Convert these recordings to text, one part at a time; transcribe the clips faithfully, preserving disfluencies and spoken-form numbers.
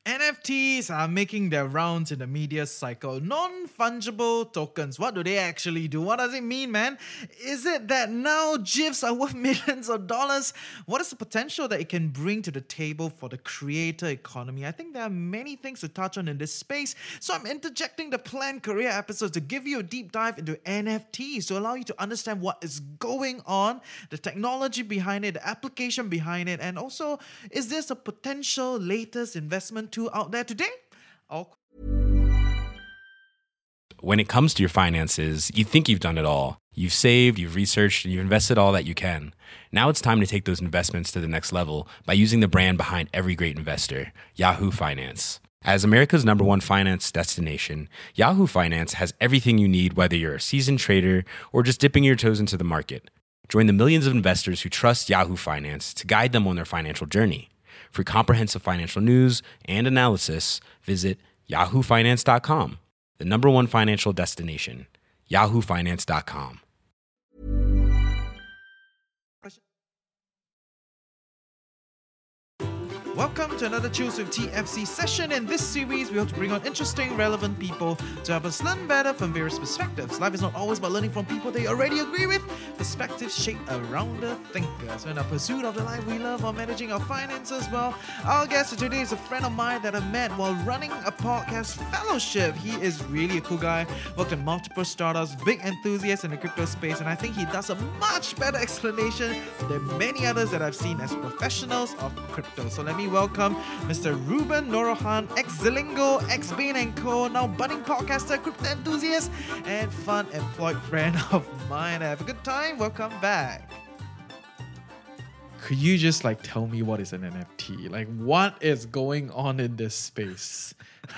N F Ts are making their rounds in the media cycle. Non-fungible tokens. What do they actually do? What does it mean, man? Is it that now GIFs are worth millions of dollars? What is the potential that it can bring to the table for the creator economy? I think there are many things to touch on in this space, so I'm interjecting the Planned Career episodes to give you a deep dive into N F Ts to allow you to understand what is going on, the technology behind it, the application behind it, and also, is this a potential latest investment tool out there today? I'll When it comes to your finances, you think you've done it all. You've saved, you've researched, and you've invested all that you can. Now it's time to take those investments to the next level by using the brand behind every great investor, Yahoo Finance. As America's number one finance destination, Yahoo Finance has everything you need, whether you're a seasoned trader or just dipping your toes into the market. Join the millions of investors who trust Yahoo Finance to guide them on their financial journey. For comprehensive financial news and analysis, visit yahoo finance dot com. The number one financial destination, yahoo finance dot com. Welcome to another Choose with T F C session. In this series, we hope to bring on interesting, relevant people to help us learn better from various perspectives. Life is not always about learning from people that you already agree with. Perspectives shape a rounder thinker. So in our pursuit of the life we love while managing our finances, well, our guest today is a friend of mine that I met while running a podcast fellowship. He is really a cool guy, worked in multiple startups, big enthusiast in the crypto space, and I think he does a much better explanation than many others that I've seen as professionals of crypto. So let me welcome Mister Ruben Norohan, ex-Zilingo, ex-Bain and Co, now budding podcaster, crypto enthusiast, and fun employed friend of mine. Have a good time. Welcome back. Could you just like tell me what is an N F T? Like, what is going on in this space?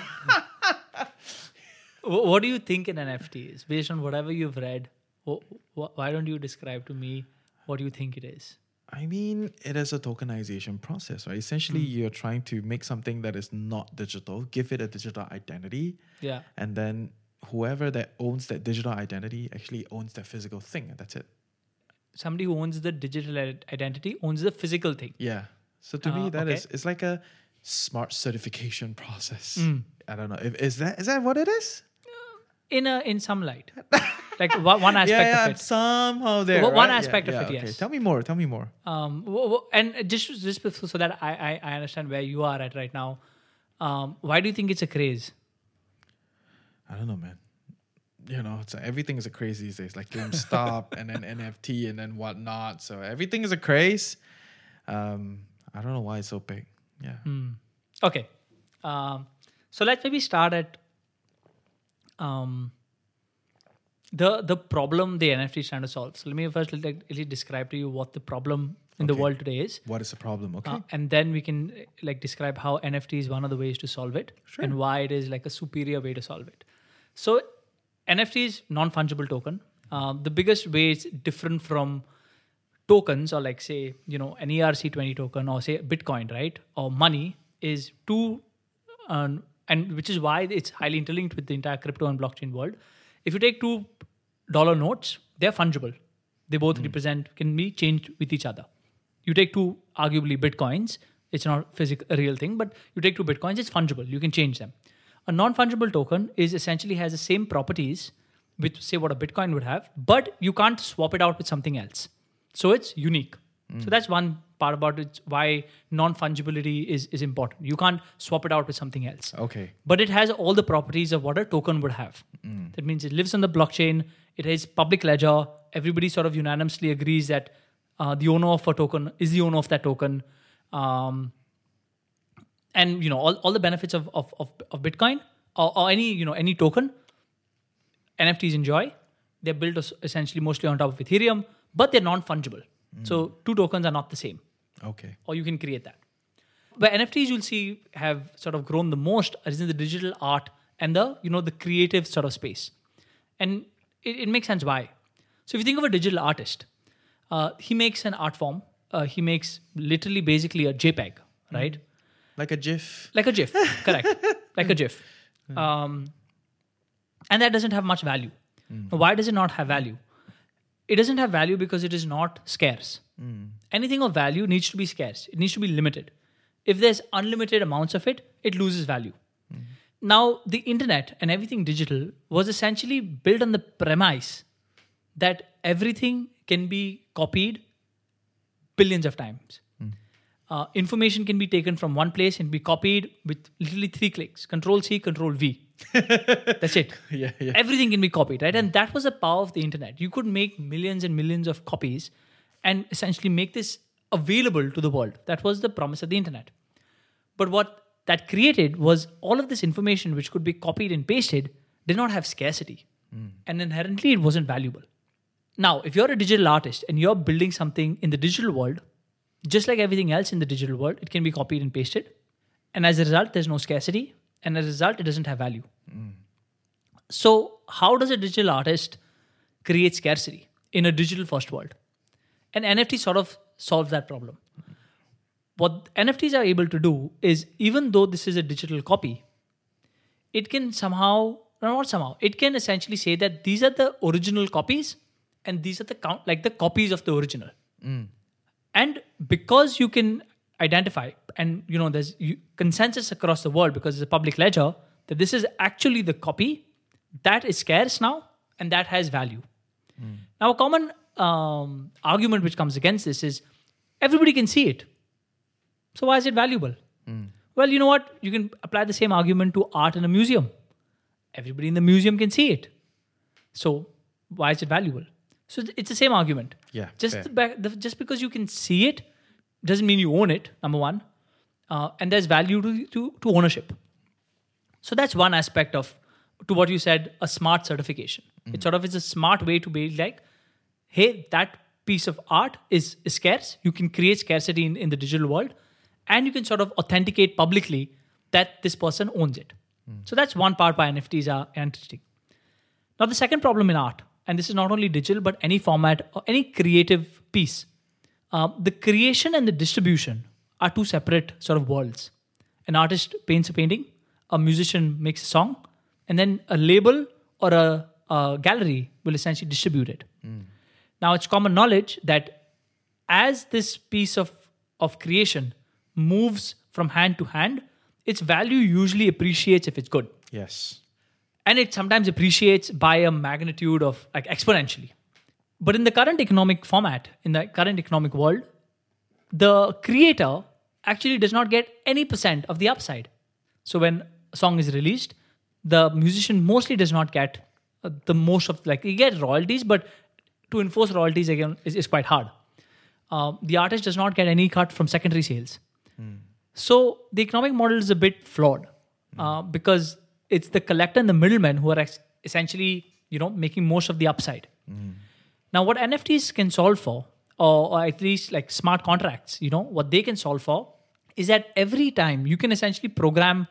What do you think an N F T is? Based on whatever you've read, why don't you describe to me what you think it is? I mean, it is a tokenization process, right? Essentially, mm. you're trying to make something that is not digital, give it a digital identity. Yeah. And then whoever that owns that digital identity actually owns that physical thing, and that's it. Somebody who owns the digital identity owns the physical thing. Yeah. So to uh, me, that okay. is, it's like a smart certification process. Mm. I don't know. If, is that is that what it is? In a in some light. Like one aspect yeah, yeah, of it. Somehow there. One right? aspect yeah, of yeah, it, okay. yes. Tell me more. Tell me more. Um, and just just so that I, I understand where you are at right now, um, why do you think it's a craze? I don't know, man. You know, it's, everything is a craze these days. Like GameStop and then N F T and then whatnot. So everything is a craze. Um, I don't know why it's so big. Yeah. Mm. Okay. Um, so let's maybe start at. Um, The the problem the N F T is trying to solve. So let me first let, let me describe to you what the problem in okay. the world today is. What is the problem? Okay. Uh, and then we can like describe how N F T is one of the ways to solve it sure. and why it is like a superior way to solve it. So N F T is non-fungible token. Uh, the biggest way it's different from tokens or like say, you know, an E R C twenty token or say Bitcoin, right? Or money is two, um, and which is why it's highly interlinked with the entire crypto and blockchain world. If you take two dollar notes, they're fungible. They both mm. represent, can be changed with each other. You take two, arguably, Bitcoins. It's not physical, a real thing, but you take two Bitcoins, it's fungible. You can change them. A non-fungible token is essentially has the same properties with, say, what a Bitcoin would have, but you can't swap it out with something else. So it's unique. Mm. So that's one part about it, why non-fungibility is, is important. You can't swap it out with something else. Okay. But it has all the properties of what a token would have. Mm. That means it lives on the blockchain. It has public ledger. Everybody sort of unanimously agrees that uh, the owner of a token is the owner of that token. Um, and, you know, all, all the benefits of, of, of, of Bitcoin or, or any, you know, any token, N F Ts enjoy. They're built essentially mostly on top of Ethereum, but they're non-fungible. Mm. So two tokens are not the same. Okay. Or you can create that. But N F Ts you'll see have sort of grown the most is in the digital art and the, you know, the creative sort of space. And it, it makes sense why. So if you think of a digital artist, uh, he makes an art form. Uh, he makes literally basically a JPEG, right? Mm. Like a GIF. Like a GIF, correct. Like a GIF. Mm. Um, and that doesn't have much value. Mm. Now, why does it not have value? It doesn't have value because it is not scarce. Mm. Anything of value needs to be scarce. It needs to be limited. If there's unlimited amounts of it, it loses value. Mm. Now, the internet and everything digital was essentially built on the premise that everything can be copied billions of times. Mm. Uh, information can be taken from one place and be copied with literally three clicks. Control C, Control V. That's it. Yeah, yeah. Everything can be copied, right? And that was the power of the internet. You could make millions and millions of copies and essentially make this available to the world. That was the promise of the internet. But what that created was all of this information which could be copied and pasted did not have scarcity. Mm. And inherently, it wasn't valuable. Now, if you're a digital artist and you're building something in the digital world, just like everything else in the digital world, it can be copied and pasted. And as a result, there's no scarcity. And as a result, it doesn't have value. Mm. So how does a digital artist create scarcity in a digital first world? And N F T sort of solves that problem. What N F Ts are able to do is, even though this is a digital copy, it can somehow, no, not somehow, it can essentially say that these are the original copies and these are the count, like the copies of the original. Mm. And because you can identify, and you know, there's you, consensus across the world because it's a public ledger that this is actually the copy, that is scarce now and that has value. Mm. Now, a common um, argument which comes against this is everybody can see it. So why is it valuable? Mm. Well, you know what? You can apply the same argument to art in a museum. Everybody in the museum can see it. So why is it valuable? So it's the same argument. Yeah. Just the back, the, just because you can see it doesn't mean you own it, number one. Uh, and there's value to, to, to ownership. So that's one aspect of, to what you said, a smart certification. Mm. It sort of is a smart way to be like, hey, that piece of art is, is scarce. You can create scarcity in, in the digital world. And you can sort of authenticate publicly that this person owns it. Mm. So that's one part why N F Ts are interesting. Now, the second problem in art, and this is not only digital, but any format or any creative piece, uh, the creation and the distribution are two separate sort of worlds. An artist paints a painting, a musician makes a song, and then a label or a, a gallery will essentially distribute it. Mm. Now, it's common knowledge that as this piece of, of creation moves from hand to hand, its value usually appreciates if it's good. Yes. And it sometimes appreciates by a magnitude of like exponentially. But in the current economic format, in the current economic world, the creator actually does not get any percent of the upside. So when a song is released, the musician mostly does not get uh, the most of, like, he gets royalties, but to enforce royalties again is, is quite hard. Uh, the artist does not get any cut from secondary sales. Mm. So the economic model is a bit flawed mm. uh, because it's the collector and the middlemen who are ex- essentially, you know, making most of the upside. Mm. Now, what N F Ts can solve for, or, or at least like smart contracts, you know, what they can solve for is that every time you can essentially program,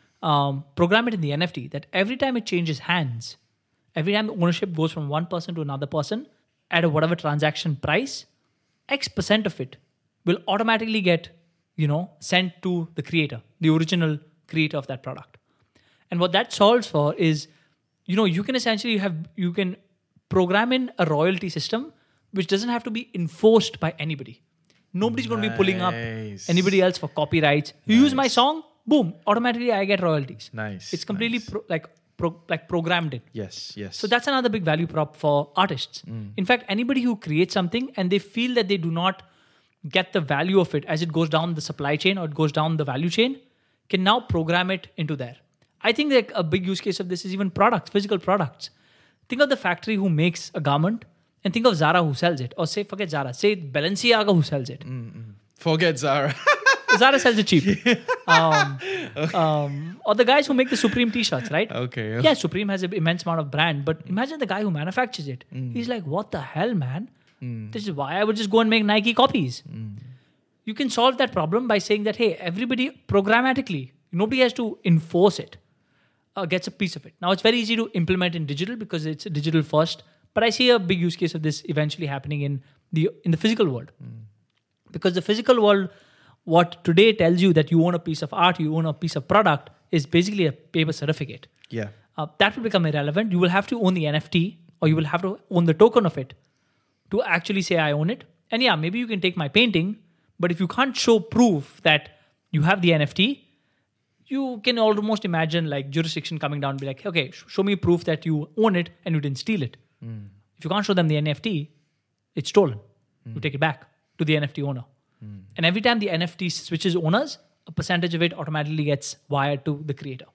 um, program it in the N F T that every time it changes hands, every time ownership goes from one person to another person at a whatever transaction price, X percent of it will automatically get, you know, sent to the creator, the original creator of that product. And what that solves for is, you know, you can essentially have, you can program in a royalty system which doesn't have to be enforced by anybody. Nobody's nice. going to be pulling up anybody else for copyrights. You nice. use my song, boom, automatically I get royalties. Nice. It's completely nice. Pro, like pro, like programmed in. Yes, yes. So that's another big value prop for artists. Mm. In fact, anybody who creates something and they feel that they do not get the value of it as it goes down the supply chain or it goes down the value chain can now program it into there. I think like a big use case of this is even products, physical products. Think of the factory who makes a garment and think of Zara who sells it. Or say, forget Zara, say Balenciaga who sells it. Mm-mm. Forget Zara. Zara sells it cheap. um, okay. um, or the guys who make the Supreme t-shirts, right? Okay. Yeah, Supreme has an immense amount of brand, but imagine the guy who manufactures it. Mm. He's like, what the hell, man? Mm. This is why I would just go and make Nike copies. Mm. You can solve that problem by saying that, hey, everybody programmatically, nobody has to enforce it, uh, gets a piece of it. Now, it's very easy to implement in digital because it's digital first, but I see a big use case of this eventually happening in the in the physical world. Mm. Because the physical world, what today tells you that you own a piece of art, you own a piece of product, is basically a paper certificate. Yeah. Uh, that will become irrelevant. You will have to own the N F T or you will have to own the token of it to actually say I own it. And yeah, maybe you can take my painting, but if you can't show proof that you have the N F T, you can almost imagine like jurisdiction coming down and be like, okay, sh- show me proof that you own it and you didn't steal it. Mm. If you can't show them the N F T, it's stolen. Mm. You take it back to the N F T owner. Mm. And every time the N F T switches owners, a percentage of it automatically gets wired to the creator.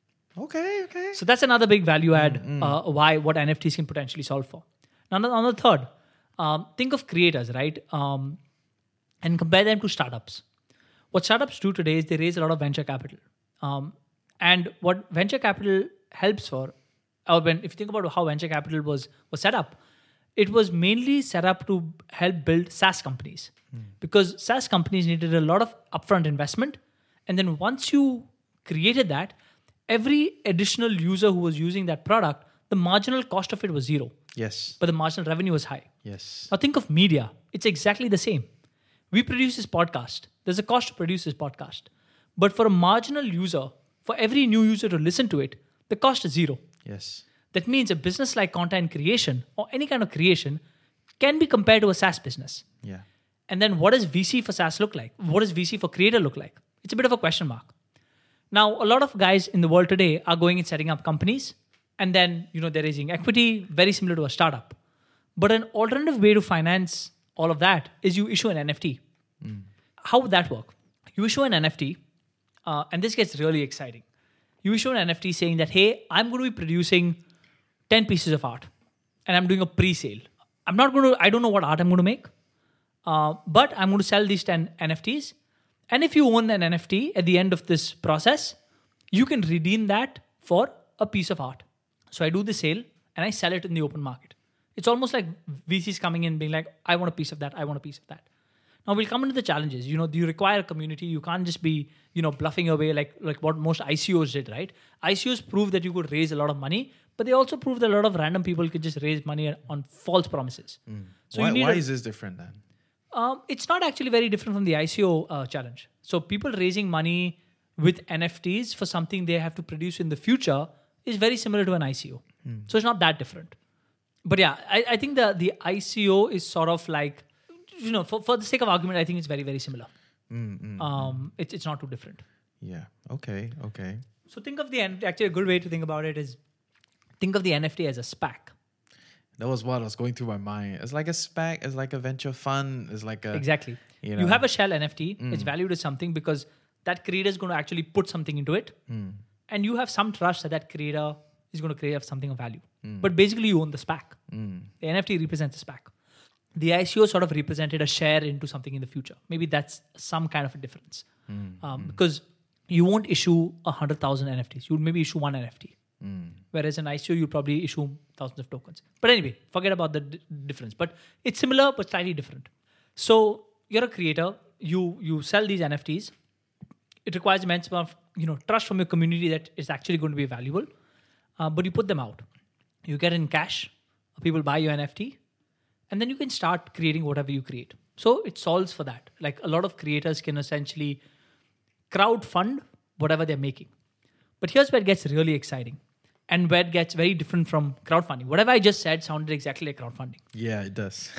Okay, okay. So that's another big value add, mm, mm. Uh, why what N F Ts can potentially solve for. Now, on the third, um, think of creators, right? Um, and compare them to startups. What startups do today is they raise a lot of venture capital. Um, and what venture capital helps for, or when if you think about how venture capital was was set up, it was mainly set up to help build SaaS companies. Mm. Because SaaS companies needed a lot of upfront investment. And then once you created that, every additional user who was using that product, the marginal cost of it was zero. Yes. But the marginal revenue was high. Yes. Now think of media. It's exactly the same. We produce this podcast. There's a cost to produce this podcast. But for a marginal user, for every new user to listen to it, the cost is zero. Yes. That means a business like content creation or any kind of creation can be compared to a SaaS business. Yeah. And then what does V C for SaaS look like? What does V C for creator look like? It's a bit of a question mark. Now, a lot of guys in the world today are going and setting up companies, and then, you know, they're raising equity, very similar to a startup. But an alternative way to finance all of that is you issue an N F T. Mm. How would that work? You issue an N F T, uh, and this gets really exciting. You issue an N F T saying that, hey, I'm going to be producing ten pieces of art, and I'm doing a pre-sale. I'm not going to, I don't know what art I'm going to make, uh, but I'm going to sell these ten N F Ts. And if you own an N F T at the end of this process, you can redeem that for a piece of art. So I do the sale and I sell it in the open market. It's almost like V Cs coming in being like, I want a piece of that, I want a piece of that. Now we'll come into the challenges. You know, you require a community. You can't just be, you know, bluffing your way like, like what most I C Os did, right? I C Os proved that you could raise a lot of money, but they also proved that a lot of random people could just raise money on false promises. Mm. So why, why a, is this different then? Um, it's not actually very different from the I C O uh, challenge. So people raising money with N F Ts for something they have to produce in the future is very similar to an I C O. Mm. So it's not that different. But yeah, I, I think the, the I C O is sort of like, you know, for, for the sake of argument, I think it's very, very similar. Mm, mm, um, it's it's not too different. Yeah. Okay. Okay. So think of the, actually a good way to think about it is think of the N F T as a SPAC. That was what was going through my mind. It's like a SPAC. It's like a venture fund. It's like a... Exactly. You know, you have a shell N F T. Mm. It's valued as something because that creator is going to actually put something into it. Mm. And you have some trust that that creator is going to create something of value. Mm. But basically you own the SPAC. Mm. The N F T represents a SPAC. The I C O sort of represented a share into something in the future. Maybe that's some kind of a difference. Mm. Um, mm. Because you won't issue one hundred thousand N F Ts. You would maybe issue one N F T. Mm. Whereas an I C O, you probably issue thousands of tokens. But anyway, forget about the d- difference. But it's similar, but slightly different. So you're a creator. You you sell these N F Ts. It requires immense amount of you know trust from your community that it's actually going to be valuable. Uh, but you put them out. You get in cash. People buy your N F T. And then you can start creating whatever you create. So it solves for that. Like a lot of creators can essentially crowd fund whatever they're making. But here's where it gets really exciting. And where it gets very different from crowdfunding. Whatever I just said sounded exactly like crowdfunding. Yeah, it does.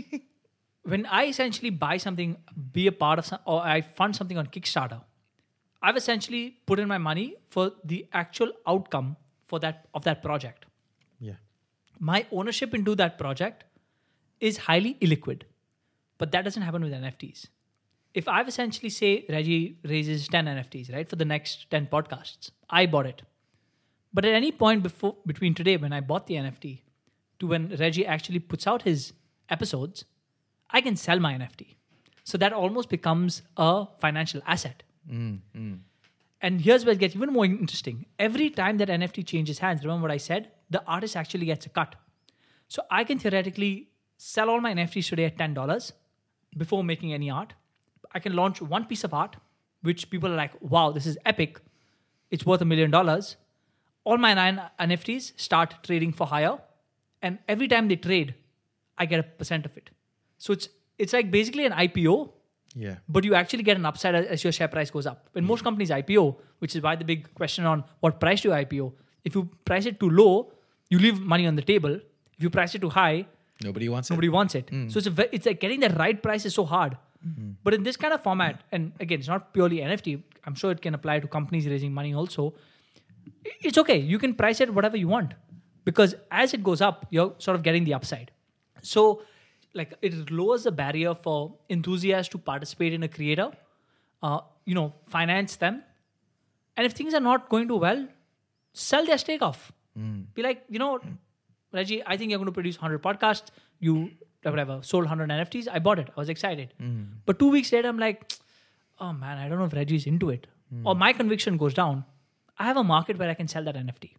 When I essentially buy something, be a part of some, or I fund something on Kickstarter, I've essentially put in my money for the actual outcome for that of that project. Yeah. My ownership into that project is highly illiquid. But that doesn't happen with N F Ts. If I've essentially say Reggie raises ten N F Ts, right, for the next ten podcasts, I bought it. But at any point before between today when I bought the N F T to when Reggie actually puts out his episodes, I can sell my N F T. So that almost becomes a financial asset. Mm, mm. And here's where it gets even more interesting. Every time that N F T changes hands, remember what I said? The artist actually gets a cut. So I can theoretically sell all my N F Ts today at ten dollars before making any art. I can launch one piece of art, which people are like, wow, this is epic. It's worth a million dollars. All my nine N F Ts start trading for higher. And every time they trade, I get a percent of it. So it's it's like basically an I P O. Yeah. But you actually get an upside as your share price goes up. When yeah. most companies I P O, which is why the big question on what price do you I P O? If you price it too low, you leave money on the table. If you price it too high, nobody wants nobody it. wants it. Mm. So it's a, it's like getting the right price is so hard. But in this kind of format, and again, it's not purely N F T. I'm sure it can apply to companies raising money also. It's okay. You can price it whatever you want, because as it goes up, you're sort of getting the upside. So, like, it lowers the barrier for enthusiasts to participate in a creator. Uh, you know, finance them, and if things are not going too well, sell their stake off. Be like, you know, Reggie, I think you're going to produce one hundred podcasts. You whatever sold one hundred N F Ts. I bought it. I was excited. But two weeks later, I'm like, oh man, I don't know if Reggie's into it, or my conviction goes down. I have a market where I can sell that N F T.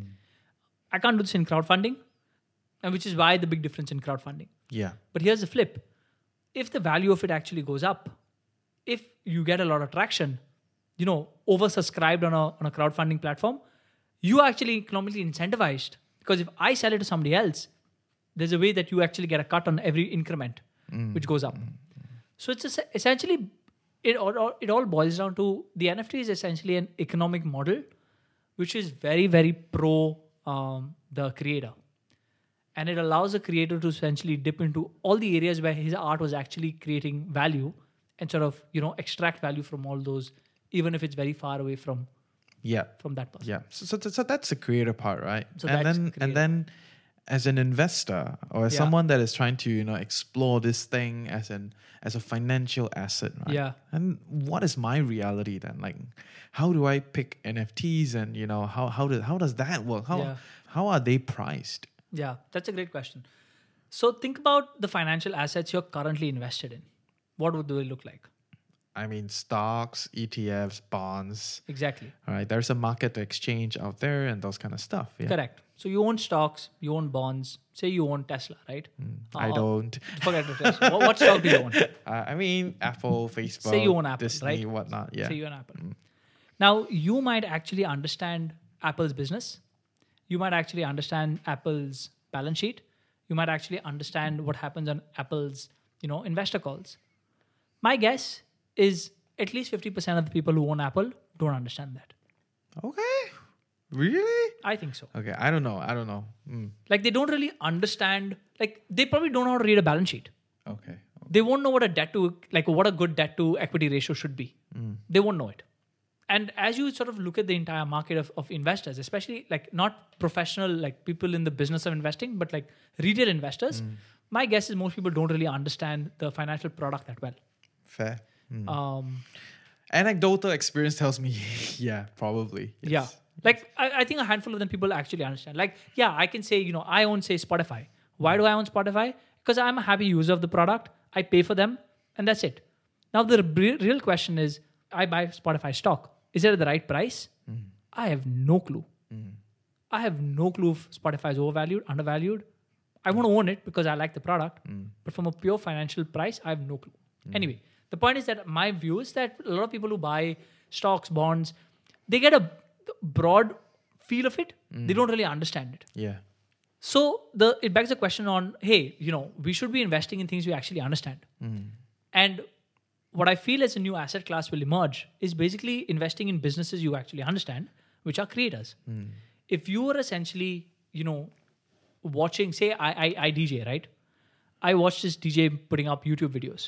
I can't do this in crowdfunding, and which is why the big difference in crowdfunding. Yeah. But here's the flip. If the value of it actually goes up, if you get a lot of traction, you know, oversubscribed on a, on a crowdfunding platform, you are actually economically incentivized, because if I sell it to somebody else, there's a way that you actually get a cut on every increment mm. which goes up. Mm. So it's es- essentially, it all, it all boils down to the N F T is essentially an economic model which is very, very pro um, the creator. And it allows the creator to essentially dip into all the areas where his art was actually creating value and sort of, you know, extract value from all those, even if it's very far away from yeah from that person. Yeah. So, so, so that's the creator part, right? So and that's then creator. and then as an investor or as Yeah. someone that is trying to, you know, explore this thing as an as a financial asset, right? Yeah. And what is my reality then? Like, how do I pick N F Ts, and you know, how how does how does that work? How Yeah. how are they priced? Yeah, that's a great question. So think about the financial assets you're currently invested in. What would they look like? I mean, stocks, E T Fs, bonds. Exactly. All right, there's a market to exchange out there and those kind of stuff. Yeah. Correct. So you own stocks, you own bonds. Say you own Tesla, right? I Uh, don't. Forget the Tesla. what, what stock do you own? Uh, I mean, Apple, Facebook, Say you own Apple, Disney, right? whatnot. Yeah. Say you own Apple. Now, you might actually understand Apple's business. You might actually understand Apple's balance sheet. You might actually understand what happens on Apple's, you know, investor calls. My guess is at least fifty percent of the people who own Apple don't understand that. Okay. Really? I think so. Okay. I don't know. I don't know. Mm. Like, they don't really understand, like, they probably don't know how to read a balance sheet. Okay. They won't know what a debt to, like, what a good debt to equity ratio should be. Mm. They won't know it. And as you sort of look at the entire market of, of investors, especially like not professional, like people in the business of investing, but like retail investors, Mm. my guess is most people don't really understand the financial product that well. Fair. Mm. Um, Anecdotal experience tells me, yeah, probably. Yes. Yeah. Like, I, I think a handful of them people actually understand. Like, yeah, I can say, you know, I own, say, Spotify. Why do I own Spotify? Because I'm a happy user of the product. I pay for them, and that's it. Now, the re- real question is, I buy Spotify stock. Is it at the right price? Mm. I have no clue. Mm. I have no clue if Spotify is overvalued, undervalued. I want to own it because I like the product. Mm. But from a pure financial price, I have no clue. Mm. Anyway, the point is that my view is that a lot of people who buy stocks, bonds, they get a broad feel of it. Mm. They don't really understand it. Yeah. So the it begs the question on, hey, you know, we should be investing in things we actually understand. Mm. And what I feel as a new asset class will emerge is basically investing in businesses you actually understand, which are creators. Mm. If you are essentially, you know, watching, say I, I I D J, right? I watch this D J putting up YouTube videos.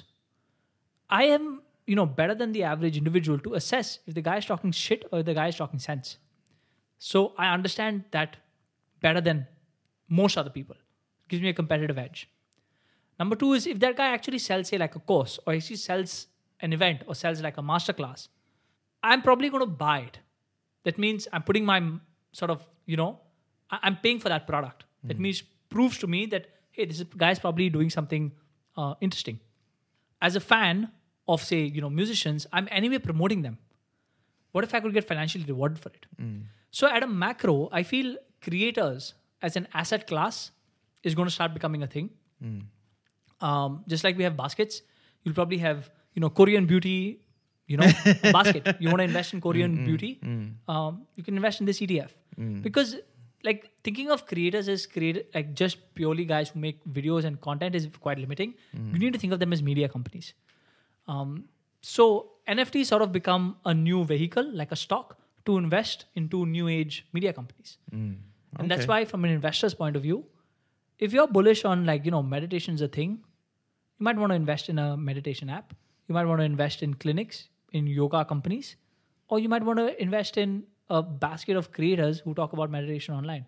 I am, you know, better than the average individual to assess if the guy is talking shit or if the guy is talking sense. So I understand that better than most other people. It gives me a competitive edge. Number two is if that guy actually sells, say, like a course, or actually sells an event, or sells like a masterclass, I'm probably going to buy it. That means I'm putting my sort of, you know, I'm paying for that product. Mm. That means proves to me that, hey, this guy's probably doing something uh, interesting. As a fan of, say, you know, musicians, I'm anyway promoting them. What if I could get financially rewarded for it? Mm. So at a macro, I feel creators as an asset class is going to start becoming a thing. Mm. Um, just like we have baskets, you'll probably have, you know, Korean beauty, you know, basket. You want to invest in Korean mm, beauty, mm. Um, you can invest in this E T F. Mm. Because like thinking of creators as create like just purely guys who make videos and content is quite limiting. Mm. You need to think of them as media companies. Um, so N F Ts sort of become a new vehicle, like a stock, to invest into new age media companies. Mm. Okay. And that's why from an investor's point of view, if you're bullish on like, you know, meditation is a thing, you might want to invest in a meditation app. You might want to invest in clinics, in yoga companies, or you might want to invest in a basket of creators who talk about meditation online.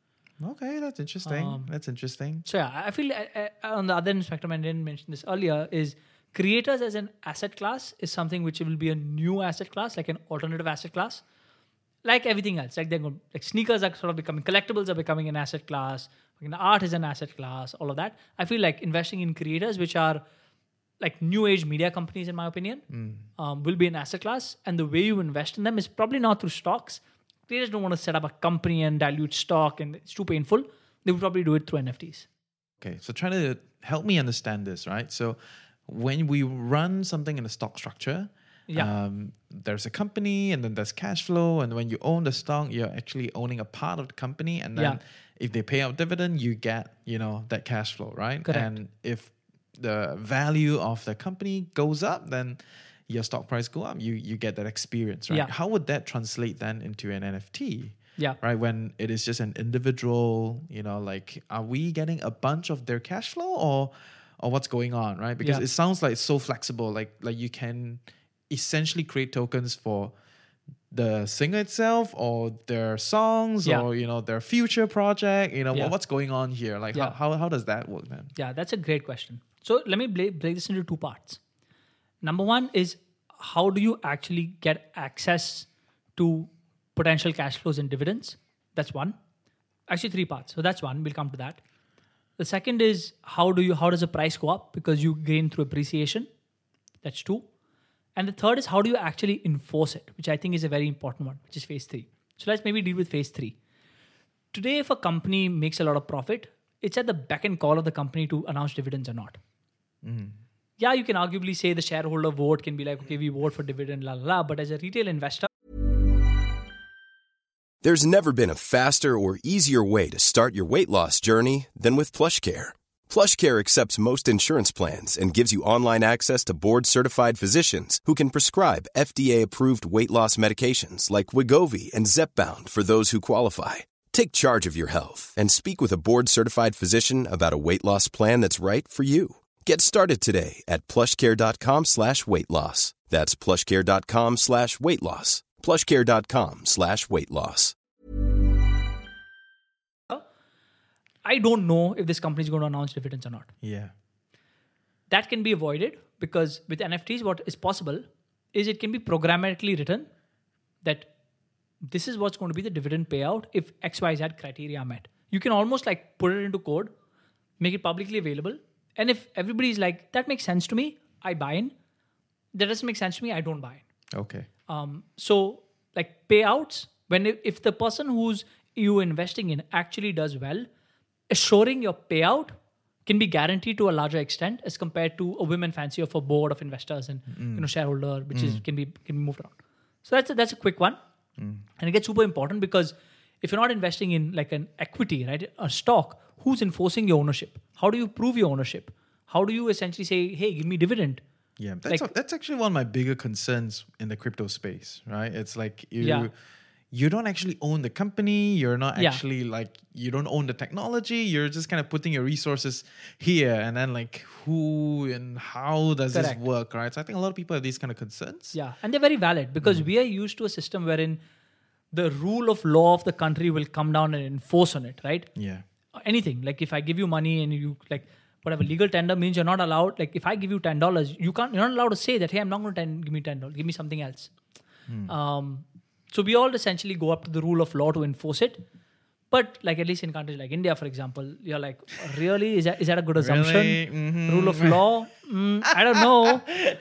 Okay, that's interesting. Um, that's interesting. So yeah, I feel uh, uh, on the other end spectrum, I didn't mention this earlier, is creators as an asset class is something which will be a new asset class, like an alternative asset class. Like everything else, like they're going, like sneakers are sort of becoming, collectibles are becoming an asset class, like art is an asset class, all of that. I feel like investing in creators, which are like new age media companies, in my opinion, mm. um, will be an asset class. And the way you invest in them is probably not through stocks. Creators don't want to set up a company and dilute stock, and it's too painful. They would probably do it through N F Ts. Okay, so trying to help me understand this, right? So when we run something in a stock structure, yeah. Um, there's a company and then there's cash flow. And when you own the stock, you're actually owning a part of the company. And then yeah. if they pay out dividend, you get, you know, that cash flow, right? Correct. And if the value of the company goes up, then your stock price go up. You you get that experience, right? Yeah. How would that translate then into an N F T? Yeah. Right. When it is just an individual, you know, like, are we getting a bunch of their cash flow or or what's going on, right? Because yeah. it sounds like it's so flexible. Like like you can essentially create tokens for the singer itself or their songs yeah. or, you know, their future project, you know, yeah. what's going on here? Like yeah. how, how how does that work then? Yeah, that's a great question. So let me break this into two parts. Number one is, how do you actually get access to potential cash flows and dividends? That's one. Actually, three parts. So that's one. We'll come to that. The second is, how do you how does the price go up because you gain through appreciation? That's two. And the third is, how do you actually enforce it, which I think is a very important one, which is phase three. So let's maybe deal with phase three. Today, if a company makes a lot of profit, it's at the beck and call of the company to announce dividends or not. Mm. Yeah, you can arguably say the shareholder vote can be like, okay, we vote for dividend, la la la. But as a retail investor, there's never been a faster or easier way to start your weight loss journey than with PlushCare. PlushCare accepts most insurance plans and gives you online access to board-certified physicians who can prescribe F D A-approved weight loss medications like Wegovy and Zepbound for those who qualify. Take charge of your health and speak with a board-certified physician about a weight loss plan that's right for you. Get started today at plushcare.com slash weight loss. That's plushcare.com slash weight loss. plushcare.com slash weight loss. I don't know if this company is going to announce dividends or not. Yeah. That can be avoided because with N F Ts, what is possible is it can be programmatically written that this is what's going to be the dividend payout if X Y Z criteria are met. You can almost like put it into code, make it publicly available. And if everybody's like, that makes sense to me, I buy in. That doesn't make sense to me, I don't buy in. Okay. Um, so like payouts, when if, if the person who's you investing in actually does well, assuring your payout can be guaranteed to a larger extent as compared to a women fancy of a board of investors and mm. you know shareholder, which mm. is can be can be moved around. So that's a, that's a quick one, mm. and it gets super important because if you're not investing in like an equity, right, a stock, who's enforcing your ownership? How do you prove your ownership? How do you essentially say, hey, give me dividend? Yeah, that's like, a, that's actually one of my bigger concerns in the crypto space, right? It's like you. Yeah. You don't actually own the company. You're not Yeah. actually like, you don't own the technology. You're just kind of putting your resources here. And then like, who and how does Correct. this work, right? So I think a lot of people have these kind of concerns. Yeah, and they're very valid because mm. we are used to a system wherein the rule of law of the country will come down and enforce on it, right? Yeah. Anything. Like if I give you money and you like, whatever, legal tender means you're not allowed. Like if I give you ten dollars, you can't, you're not allowed to say that, hey, I'm not going to give me ten dollars. Give me something else. Mm. Um, So we all essentially go up to the rule of law to enforce it. But like at least in countries like India, for example, you're like, really? Is that is that a good assumption? Really? Mm-hmm. Rule of law? Mm, I don't know.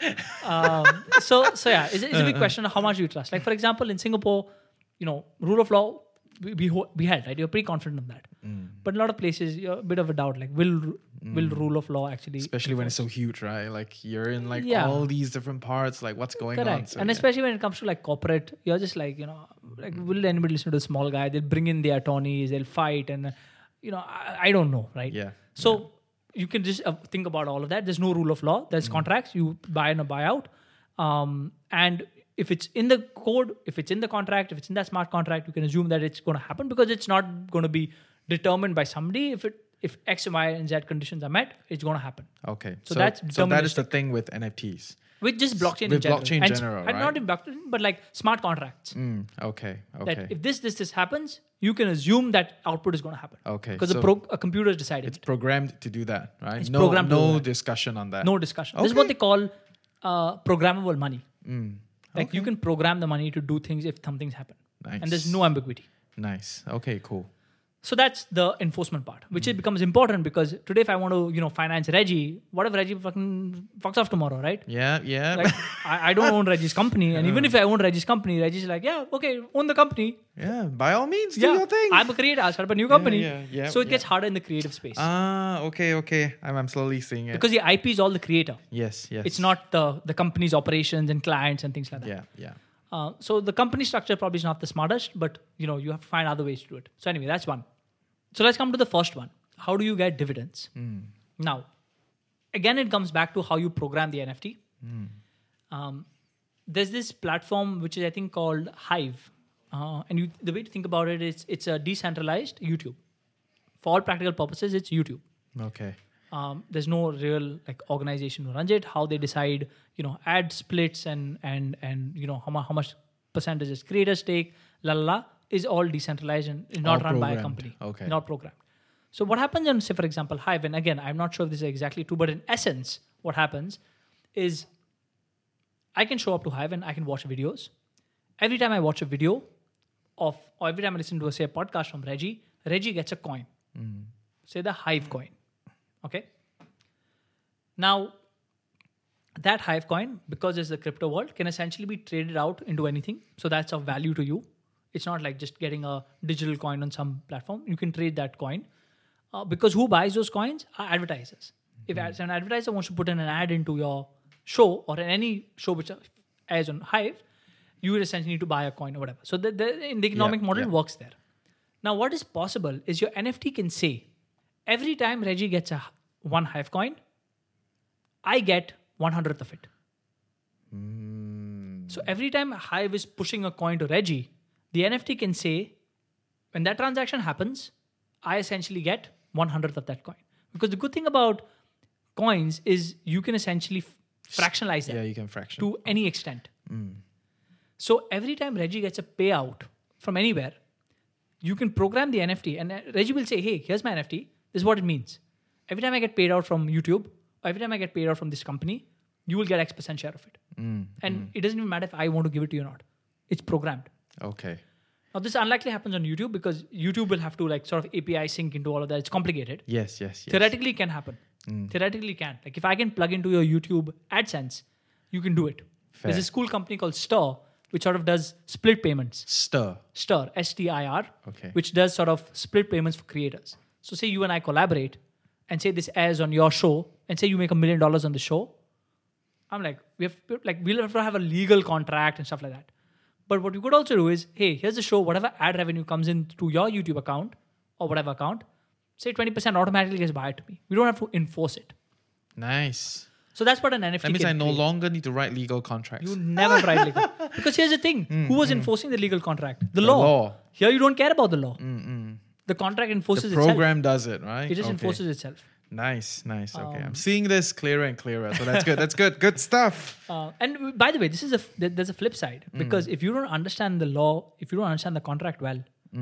um, so so yeah, it's, it's a big question of how much you trust. Like for example, in Singapore, you know, rule of law, we we, we had, right? You're pretty confident of that. Mm. But in a lot of places, you're a bit of a doubt. Like, will mm. will rule of law actually... Especially when it's so huge, right? Like, you're in like yeah. all these different parts. Like, what's going Correct. on? So, and yeah. especially when it comes to like corporate, you're just like, you know, like, will anybody listen to the small guy? They'll bring in their attorneys, they'll fight. And, uh, you know, I, I don't know, right? Yeah. So yeah. you can just uh, think about all of that. There's no rule of law. There's mm. contracts. You buy in or buy out. Um, and if it's in the code, if it's in the contract, if it's in that smart contract, you can assume that it's going to happen because it's not going to be determined by somebody. If it if X, Y, and Z conditions are met, it's going to happen. Okay. So, so that's so that is the deterministic. thing with N F Ts. With just blockchain With in general. blockchain in and, general, and right? not in blockchain, but like smart contracts. Mm, okay, okay. That if this, this, this happens, you can assume that output is going to happen. Okay, Because so a, pro- a computer is deciding It's it. programmed to do that, right? It's no, programmed to no do that. discussion on that. No discussion. This is what Okay. they call uh, programmable money. Mm, Like you okay. can program the money to do things if something's happen. Nice. And there's no ambiguity. Nice. Okay, cool. So that's the enforcement part, which it becomes important because today if I want to, you know, finance Reggie, what if Reggie fucking fucks off tomorrow, right? Yeah, yeah. Like I, I don't own Reggie's company, and even if I own Reggie's company, Reggie's like, yeah, okay, own the company. yeah, by all means, do Yeah, your thing. I'm a creator. I'll start up a new company. yeah, yeah, so it yeah. gets harder in the creative space Ah, okay, okay. I'm, I'm slowly seeing it. because the I P is all the creator. yes, yes. It's not the the company's operations and clients and things like that. Yeah, yeah. Uh, so the company structure probably is not the smartest, but you know you have to find other ways to do it. So anyway, that's one. So let's come to the first one. How do you get dividends? Now, again, it comes back to how you program the N F T. Um, there's this platform which is I think called Hive, uh, and you, the way to think about it is it's a decentralized YouTube. For all practical purposes, it's YouTube. Okay. Um, there's no real like organization who runs it. How they decide, you know, ad splits and and and you know how much how much percentages creators take, la la la, is all decentralized and is not All run by a programmed. company. Okay. Not programmed. So what happens in, say, for example, Hive, and again, I'm not sure if this is exactly true, but in essence, what happens is I can show up to Hive and I can watch videos. Every time I watch a video of, or every time I listen to, a, say, a podcast from Reggie, Reggie gets a coin. Say the Hive coin. Okay? Now, that Hive coin, because it's the crypto world, can essentially be traded out into anything. So that's of value to you. It's not like just getting a digital coin on some platform. You can trade that coin. Uh, because who buys those coins are advertisers. If as an advertiser wants to put in an ad into your show or in any show which airs on Hive, you would essentially need to buy a coin or whatever. So the, the, in the economic Yeah, model yeah. works there. Now, what is possible is your N F T can say, every time Reggie gets a one Hive coin, I get one hundredth of it. So every time Hive is pushing a coin to Reggie, the N F T can say, when that transaction happens, I essentially get one hundredth of that coin. Because the good thing about coins is you can essentially f- fractionalize them Yeah, you can fraction. to any extent. So every time Reggie gets a payout from anywhere, you can program the N F T and uh, Reggie will say, hey, here's my N F T. This is what it means. Every time I get paid out from YouTube, or every time I get paid out from this company, you will get X percent share of it. And it doesn't even matter if I want to give it to you or not. It's programmed. Okay. Now, this unlikely happens on YouTube because YouTube will have to like sort of A P I sync into all of that. It's complicated. Yes, yes, yes. Theoretically, it can happen. Theoretically, it can. Like if I can plug into your YouTube AdSense, you can do it. Fair. There's a cool company called Stir, which sort of does split payments. Stir. Stir, S T I R, Okay. which does sort of split payments for creators. So say you and I collaborate and say this airs on your show and say you make a million dollars on the show. I'm like, we have like we'll have to have a legal contract and stuff like that. But what you could also do is, hey, here's the show, whatever ad revenue comes in to your YouTube account or whatever account, say twenty percent automatically gets wired to me. We don't have to enforce it. Nice. So that's what an N F T That means can I no create. longer need to write legal contracts. You never write legal. Because here's the thing. Who was enforcing the legal contract? The, law. law. Here you don't care about the law. The contract enforces the itself. program does it, right? It just Okay. enforces itself. Nice, nice. Okay, Um, I'm seeing this clearer and clearer. So that's good. That's good. Good stuff. Uh, and by the way, this is a f- there- there's a flip side because if you don't understand the law, if you don't understand the contract well,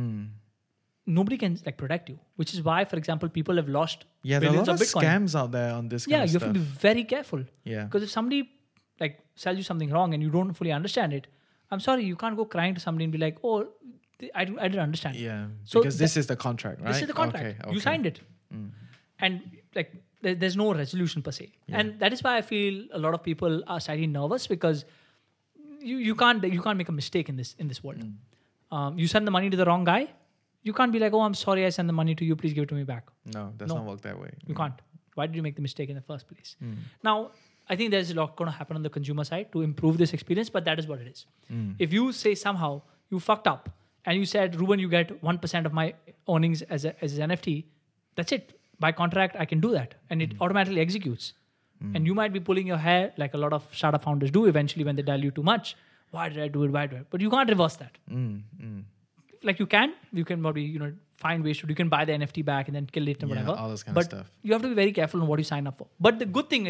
nobody can like protect you. Which is why, for example, people have lost Yeah, there are a billions lot of of Bitcoin. scams out there on this. Yeah, kind you of have to be stuff. very careful. Yeah. Because if somebody like sells you something wrong and you don't fully understand it, I'm sorry, you can't go crying to somebody and be like, oh, th- I, don't- I didn't understand. Yeah, So because this that- is the contract, right? This is the contract. Okay, You okay. signed it. And like there, there's no resolution per se. And that is why I feel a lot of people are slightly nervous because you, you can't you can't make a mistake in this in this world. Um, you send the money to the wrong guy, you can't be like, oh, I'm sorry, I sent the money to you, please give it to me back. No, does No. not work that way. You can't. Why did you make the mistake in the first place? Now, I think there's a lot going to happen on the consumer side to improve this experience, but that is what it is. If you say somehow you fucked up and you said, Ruben, you get one percent of my earnings as, a, as an N F T, that's it. By contract, I can do that. And it automatically executes. And you might be pulling your hair like a lot of startup founders do eventually when they dilute too much. Why did I do it? Why did I? But you can't reverse that. Like you can, you can probably, you know, find ways to, you can buy the N F T back and then kill it and Yeah, whatever. all this kind of but stuff. you have to be very careful on what you sign up for. But the good thing is,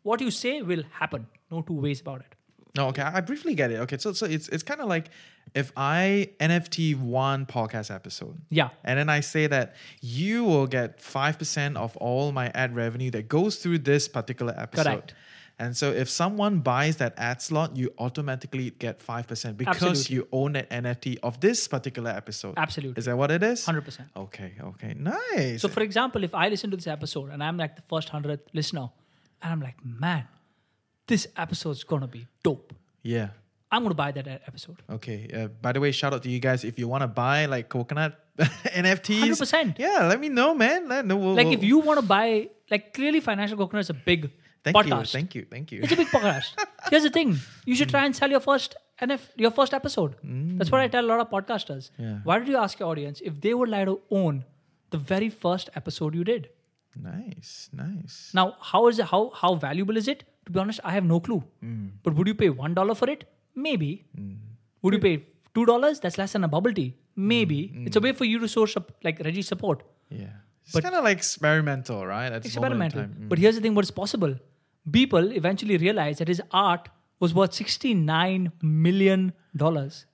what you say will happen. No two ways about it. No, okay, I briefly get it. Okay, so so it's it's kind of like if I N F T one podcast episode, Yeah. and then I say that you will get five percent of all my ad revenue that goes through this particular episode. Correct. And so if someone buys that ad slot, you automatically get five percent because Absolutely. you own that N F T of this particular episode. Absolutely. Is that what it is? one hundred percent. Okay, okay, nice. So, for example, if I listen to this episode and I'm like the first hundredth listener, and I'm like, man, this episode's gonna be dope. yeah. I'm gonna buy that e- episode. Okay. Uh, by the way, shout out to you guys if you want to buy like coconut N F Ts. one hundred percent. Yeah, let me know, man. Let, no, we'll, Like we'll- if you want to buy, like clearly Financial Coconut is a big Thank podcast. you, thank you, thank you. It's a big podcast. Here's the thing: you should try and sell your first N F, your first episode. That's what I tell a lot of podcasters. Yeah. Why did you ask your audience if they would like to own the very first episode you did? Nice, nice. Now, how is it? How how valuable is it? To be honest, I have no clue. But would you pay one dollar for it? Maybe. Would you pay two dollars? That's less than a bubble tea. Maybe. It's a way for you to source up like Reggie support. Yeah. It's But- kind of like experimental, right? At this moment in Experimental. time. Mm. But here's the thing: what's possible? People eventually realized that his art was worth sixty-nine million dollars.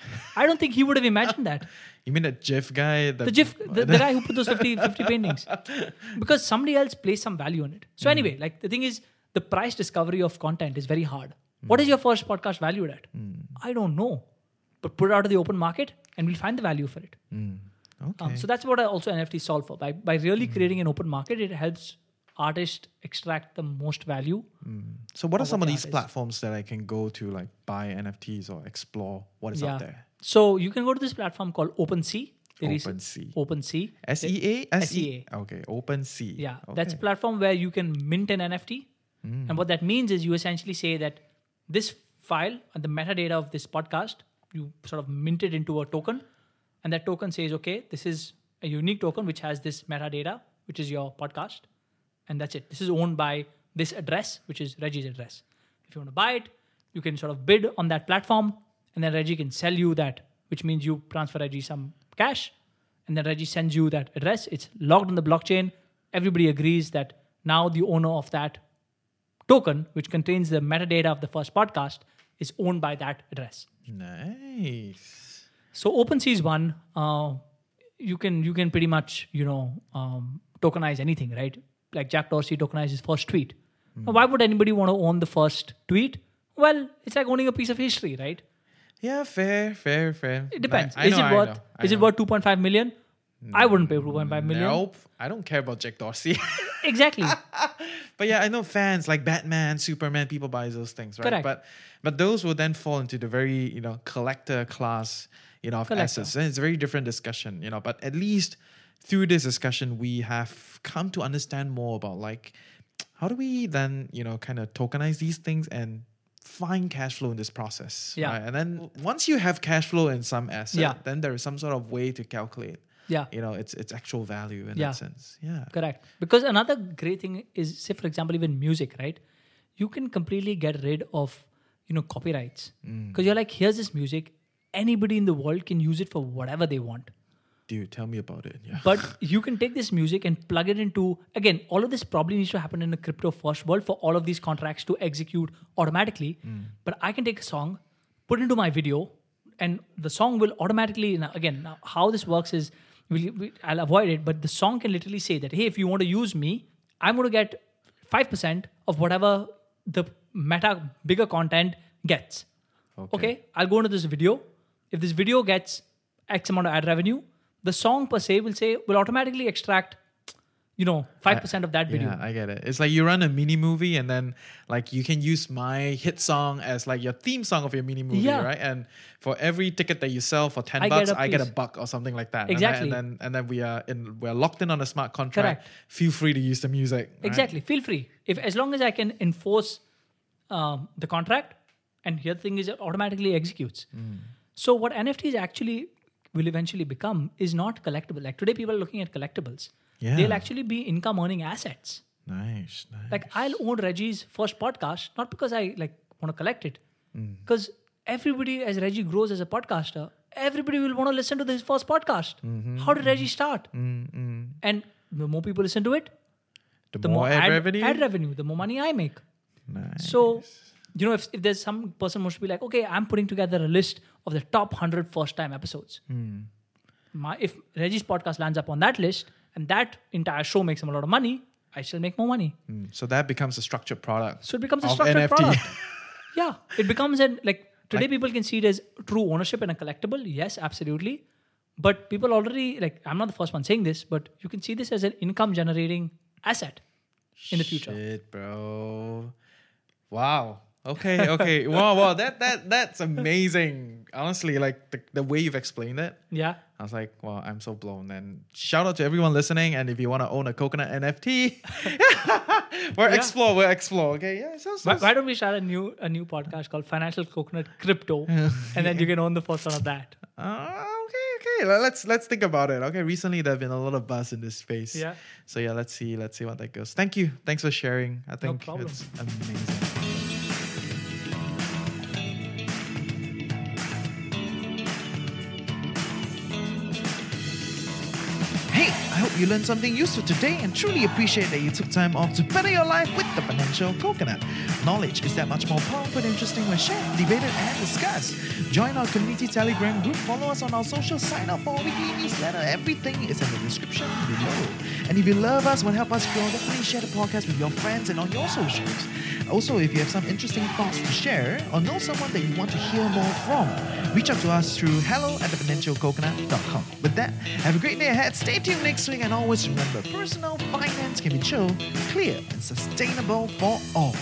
I don't think he would have imagined that. You mean that GIF guy? The GIF, the, the guy who put those fifty, fifty paintings, because somebody else placed some value on it. So anyway, like the thing is, the price discovery of content is very hard. What is your first podcast valued at? I don't know, but put it out to the open market, and we'll find the value for it. Okay. Um, so that's what I also N F T solve for. By by really creating an open market, it helps artists extract the most value. So what are of some what of the these art is. platforms that I can go to like buy N F Ts or explore what is out there? So you can go to this platform called OpenSea. There is- OpenSea. OpenSea. S E A? S E S E Okay, OpenSea. Yeah, Okay. that's a platform where you can mint an N F T. And what that means is you essentially say that this file and the metadata of this podcast, you sort of mint it into a token. And that token says, okay, this is a unique token which has this metadata, which is your podcast. And that's it. This is owned by this address, which is Reggie's address. If you want to buy it, you can sort of bid on that platform. And then Reggie can sell you that, which means you transfer Reggie some cash. And then Reggie sends you that address. It's logged on the blockchain. Everybody agrees that now the owner of that token, which contains the metadata of the first podcast, is owned by that address. Nice. So OpenSea is one. Uh, you can you can pretty much you know um, tokenize anything, right? Like Jack Dorsey tokenized his first tweet. Now, why would anybody want to own the first tweet? Well, it's like owning a piece of history, right? Yeah, fair, fair, fair. It depends. I, I is know, it I worth know, I is it know. worth two point five million? I wouldn't pay two point five million. Nope. I don't care about Jack Dorsey. Exactly. But yeah, I know fans like Batman, Superman, people buy those things, right? Correct. But but those will then fall into the very, you know, collector class, you know, of Collector. assets. And it's a very different discussion, you know. But at least through this discussion, we have come to understand more about like how do we then, you know, kind of tokenize these things and find cash flow in this process. Yeah. Right? And then once you have cash flow in some asset, Yeah. then there is some sort of way to calculate, Yeah. you know, its its actual value in Yeah. that sense. Yeah. Correct. Because another great thing is, say, for example, even music, right? You can completely get rid of, you know, copyrights. Because you're like, here's this music. Anybody in the world can use it for whatever they want. Dude, tell me about it. Yeah. But you can take this music and plug it into, again, all of this probably needs to happen in a crypto first world for all of these contracts to execute automatically. But I can take a song, put it into my video, and the song will automatically, now, again, now how this works is, we'll, we, I'll avoid it, but the song can literally say that, hey, if you want to use me, I'm going to get five percent of whatever the meta bigger content gets. Okay. Okay, I'll go into this video. If this video gets X amount of ad revenue, the song per se will say, will automatically extract, you know, five percent of that video. Yeah, I get it. It's like you run a mini movie and then like you can use my hit song as like your theme song of your mini movie, Yeah. right? And for every ticket that you sell for ten I get bucks, a I get a piece. buck or something like that. Exactly. And then and then, and then we are in we're locked in on a smart contract. Correct. Feel free to use the music. right? Exactly. Feel free. If as long as I can enforce um, the contract, and here the thing is, it automatically executes. So what N F Ts actually will eventually become is not collectible. Like today, people are looking at collectibles. Yeah. They'll actually be income earning assets. Nice, nice. Like I'll own Reggie's first podcast, not because I like want to collect it, because everybody, as Reggie grows as a podcaster, everybody will want to listen to this first podcast. How did Reggie start? And the more people listen to it, the, the more, more ad, ad revenue. ad revenue, the more money I make. Nice. So, you know, if, if there's some person who should be like, okay, I'm putting together a list of the top one hundred first time episodes. Mm. My, if Reggie's podcast lands up on that list and that entire show makes him a lot of money, I shall make more money. Mm. So that becomes a structured product. So it becomes a of structured N F T. product. Yeah. It becomes an, like, today Like- people can see it as true ownership in a collectible. Yes, absolutely. But people already, like, I'm not the first one saying this, but you can see this as an income generating asset in the future. Shit, bro. Wow. Okay, okay. wow, wow. That that that's amazing. Honestly, like the, the way you've explained it, Yeah. I was like, wow, I'm so blown. And shout out to everyone listening. And if you want to own a coconut N F T, we're Yeah. explore, we're explore. Okay, yeah. So, so, Why, why don't we start a new a new podcast called Financial Coconut Crypto, and then you can own the first one of that. Uh, okay, okay. Let- Let's let's think about it. Okay, recently there's been a lot of buzz in this space. Yeah. So yeah, let's see, let's see what that goes. Thank you. Thanks for sharing. I think problem. it's amazing. Hey, I hope you learned something useful today and truly appreciate that you took time off to better your life with the Financial Coconut. Knowledge is that much more powerful and interesting when shared, debated, and discussed. Join our community Telegram group, follow us on our social, sign up for our weekly newsletter. Everything is in the description below. And if you love us, want to help us grow, definitely share the podcast with your friends and on your socials. Also, if you have some interesting thoughts to share or know someone that you want to hear more from, reach out to us through hello at the financial coconut dot com. With that, have a great day ahead. Stay tuned next week and always remember, personal finance can be chill, clear, and sustainable for all.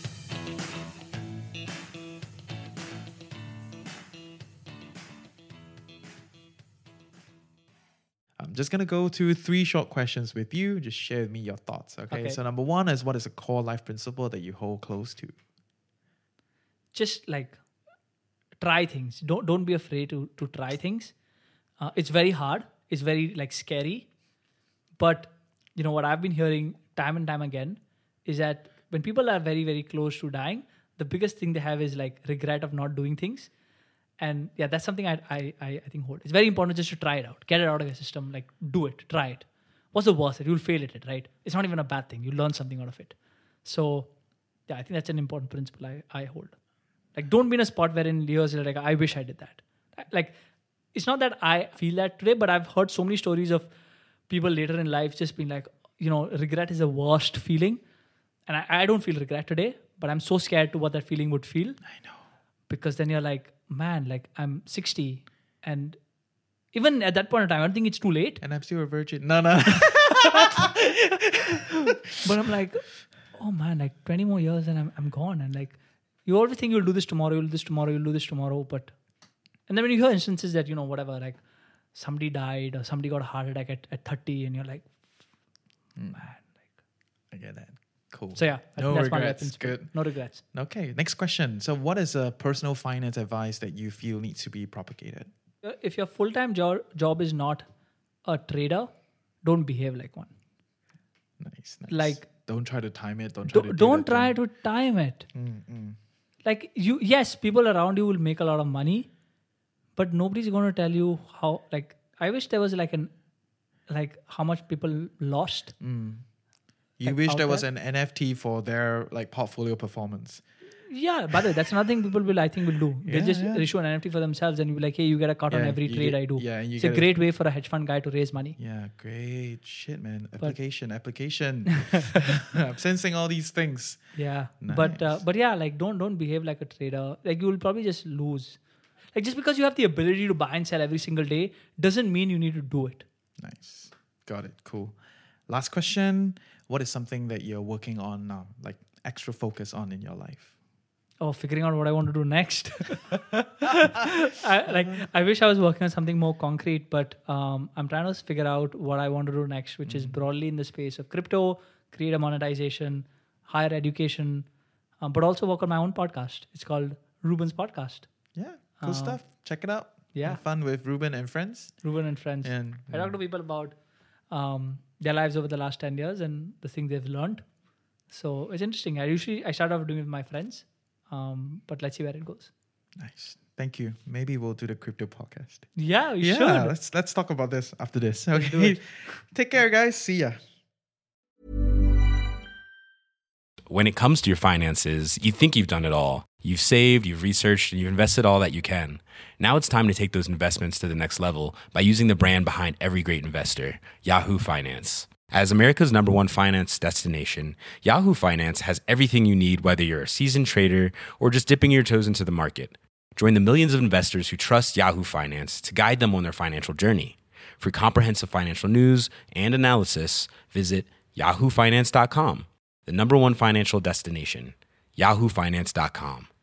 I'm just going to go to three short questions with you. Just share with me your thoughts, okay? Okay. So number one is, what is a core life principle that you hold close to? Just like try things. Don't don't be afraid to to try things. Uh, it's very hard. It's very like scary. But you know what I've been hearing time and time again is that when people are very very close to dying, the biggest thing they have is like regret of not doing things. And yeah, that's something I I I I think hold. It's very important just to try it out. Get it out of your system. Like do it. Try it. What's the worst? You'll fail at it, right? It's not even a bad thing. You learn something out of it. So yeah, I think that's an important principle I, I hold. Like, don't be in a spot where in years you're like, I wish I did that. Like, it's not that I feel that today, but I've heard so many stories of people later in life just being like, you know, regret is the worst feeling. And I, I don't feel regret today, but I'm so scared to what that feeling would feel. I know. Because then you're like, man, like I'm sixty. And even at that point in time, I don't think it's too late. And I'm still a virgin. No, no. But I'm like, oh man, like twenty more years and I'm I'm gone. And like, you always think you'll do this tomorrow, you'll do this tomorrow, you'll do this tomorrow. But, and then when you hear instances that, you know, whatever, like somebody died or somebody got a heart attack at, at thirty and you're like, man, like. I get that. Cool. So yeah, I No think that's my regrets. principle. Good. No regrets. Okay, next question. So what is a personal finance advice that you feel needs to be propagated? Uh, If your full-time jo- job is not a trader, don't behave like one. Nice, nice. Like- don't try to time it. Don't try to Don't, do don't that try thing. to time it. Mm-mm. Like you, yes, people around you will make a lot of money, but nobody's going to tell you how. Like, I wish there was like an, like how much people lost. You like wish out there was there. an N F T for their like portfolio performance. Yeah, by the way, that's another thing people will, I think, will do. They Yeah, just yeah. issue an N F T for themselves and you'll be like, hey, you get a cut on Yeah, every you trade get- I do. yeah, and you it's a get a- great way for a hedge fund guy to raise money. Yeah, great shit, man. Application, application. I'm sensing all these things. Yeah, but uh, Nice. but yeah, like don't don't behave like a trader. Like you will probably just lose. Like just because you have the ability to buy and sell every single day doesn't mean you need to do it. Nice. Got it. Cool. Last question. What is something that you're working on now? Like extra focus on in your life? Oh, figuring out what I want to do next. I, like I wish I was working on something more concrete, but um, I'm trying to figure out what I want to do next, which is broadly in the space of crypto, creator monetization, higher education, um, but also work on my own podcast. It's called Ruben's Podcast. Yeah, cool stuff. Check it out. yeah. Have fun with Ruben and friends. Ruben and friends. And I talk to people about um, their lives over the last ten years and the things they've learned. So it's interesting. I usually I start off doing it with my friends, um, but let's see where it goes. nice. Thank you. Maybe we'll do the crypto podcast. Yeah, we yeah, should. let's let's talk about this after this. do Okay. it. Take care, guys. See ya. When it comes to your finances, you think you've done it all. You've saved, you've researched, and you've invested all that you can. Now it's time to take those investments to the next level by using the brand behind every great investor, Yahoo Finance. As America's number one finance destination, Yahoo Finance has everything you need, whether you're a seasoned trader or just dipping your toes into the market. Join the millions of investors who trust Yahoo Finance to guide them on their financial journey. For comprehensive financial news and analysis, visit yahoo finance dot com, the number one financial destination, yahoo finance dot com.